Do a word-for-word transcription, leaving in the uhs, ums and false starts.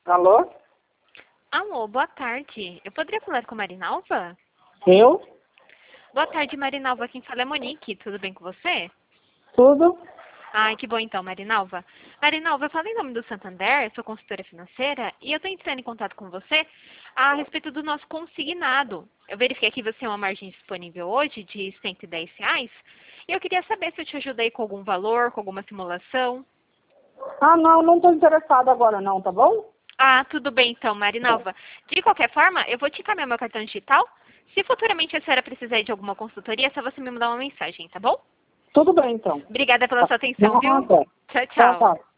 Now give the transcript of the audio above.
Alô? Alô, boa tarde. Eu poderia falar com a Marinalva? Eu? Boa tarde, Marinalva. Quem fala é Monique. Tudo bem com você? Tudo? Ai, que bom então, Marinalva. Marinalva, eu falo em nome do Santander, sou consultora financeira, e eu estou entrando em contato com você a respeito do nosso consignado. Eu verifiquei que você tem uma margem disponível hoje de cento e dez reais, e eu queria saber se eu te ajudei com algum valor, com alguma simulação. Ah, não, não estou interessada agora não, tá bom? Ah, tudo bem então, Marinalva. De qualquer forma, eu vou te encaminhar meu cartão digital. Se futuramente a senhora precisar de alguma consultoria, é só você me mandar uma mensagem, tá bom? Tudo bem, então. Obrigada pela Tá. sua atenção, viu? Nada. Tchau, Tchau, tchau. tchau.